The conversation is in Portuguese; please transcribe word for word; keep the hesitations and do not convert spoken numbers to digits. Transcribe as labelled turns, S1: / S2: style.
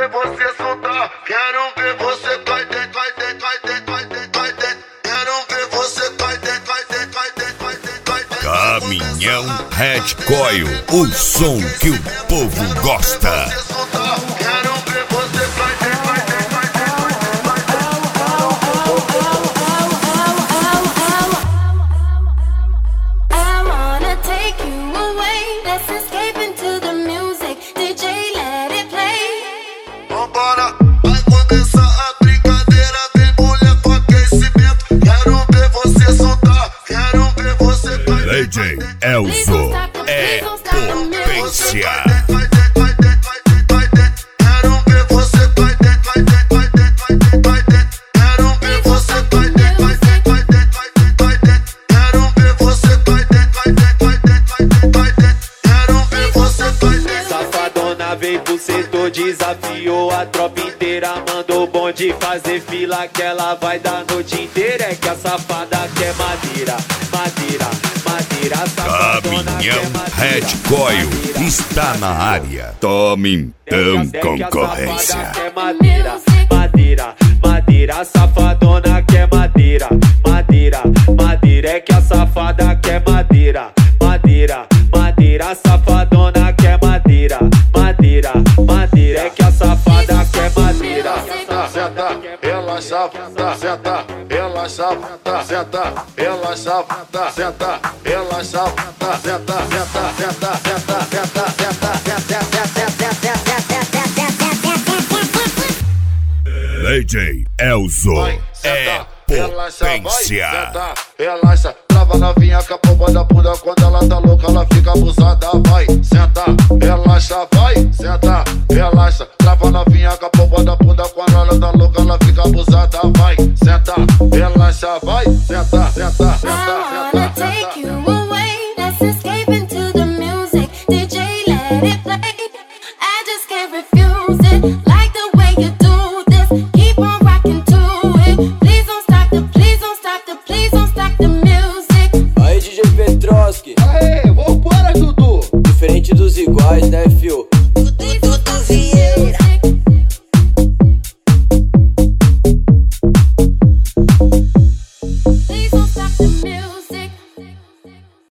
S1: ver você soltar, quero ver você cai dentro, cai dentro, cai dentro, cai dentro, cai dentro. Quero ver você cai dentro, cai dentro, cai dentro, cai dentro, cai dentro.
S2: Caminhão Red Coil, o som que o povo gosta.
S1: Quero ver você cai dentro, cai dentro, cai dentro, cai
S3: I wanna take you away, let's escape into the music. D J, let it play.
S1: Vambora, vai começar a brincadeira, vem mulher com aquecimento. Quero ver você soltar, quero ver você cai dentro.
S2: D J Elzo é potência.
S4: Veio pro setor, desafiou a tropa inteira. Mandou o bonde fazer fila que ela vai dar a noite inteira. É que a safada quer madeira, madeira, madeira.
S2: Caminhão Red Coil está na área. Tome então concorrência.
S4: Quer madeira, madeira, madeira. Safadona quer madeira, madeira, madeira. É que a safada quer madeira, madeira, madeira. Safadona quer madeira, madeira, madeira. É que a safada quer madeira.
S1: Senta, relaxa, senta, relaxa, senta, relaxa, senta, relaxa, senta, senta, senta, senta, senta,
S2: D J Elzo é potência.
S1: Senta, relaxa, trava novinha com a pomba da bunda. Quando ela tá louca, ela fica abusada. Vai, senta, relaxa, vai, senta, relaxa, trava novinha com a pomba da bunda. Quando ela tá louca, ela fica abusada. Vai, senta, relaxa, vai, senta, senta, senta,
S3: I wanna take you away, let's escape into the music. D J, let it play. I just can't refuse it. Like the way you do this, keep on rocking to it. Please don't stop the, please don't stop the, please don't stop the music.
S5: Aí D J Petroski,
S1: Aê, vambora, Dudu.
S5: diferente dos iguais, né, fio?